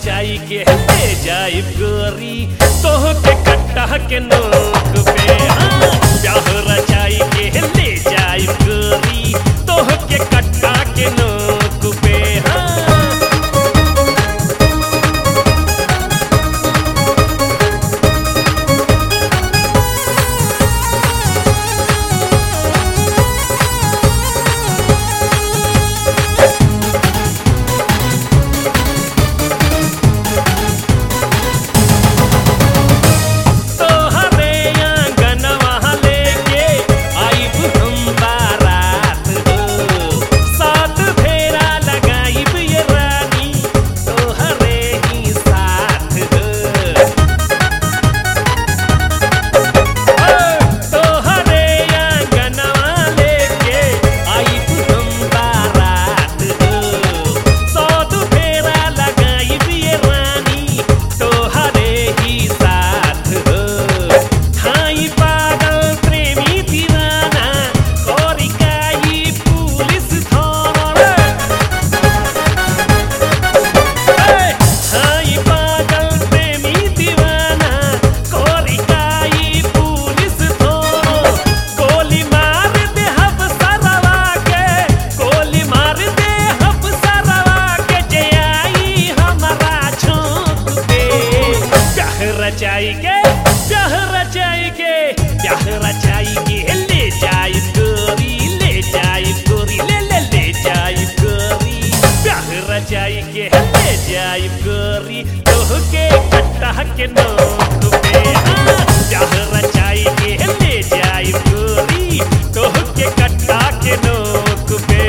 रचाई के ले जाइब गोरी तोह के कट्टा के नोक पे। हाँ, ब्याह रचाई के ले जाइब गोरी तोह के कट्टा के नोक पे। हाँ रचाई के ले जाइब गोरी ले जाइब गोरी ले जाइब गोरी। ब्याह रचाई के ले जाइब गोरी तोह के कट्टा के नोक पे। हाँ, ब्याह रचाई के ले जाइब गोरी तोह के कट्टा के नोक पे।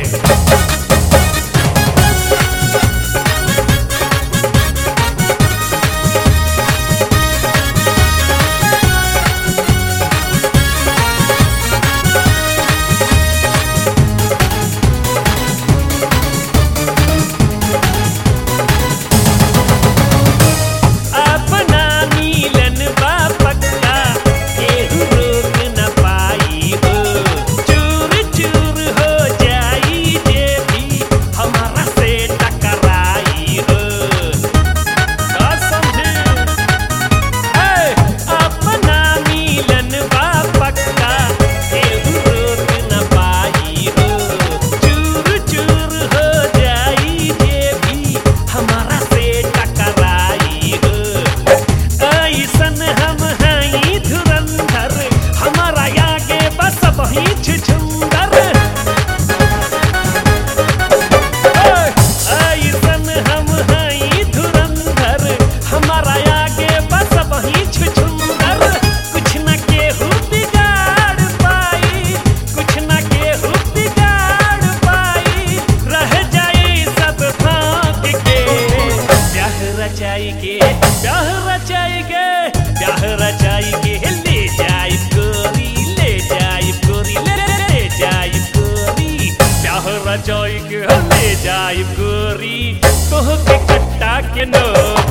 ब्याह रचाई के ले जाइब गोरी ले जाइब गोरी ले जाइब गोरी। ब्याह रचाई के ले जाइब गोरी तोह के कट्टा के नोक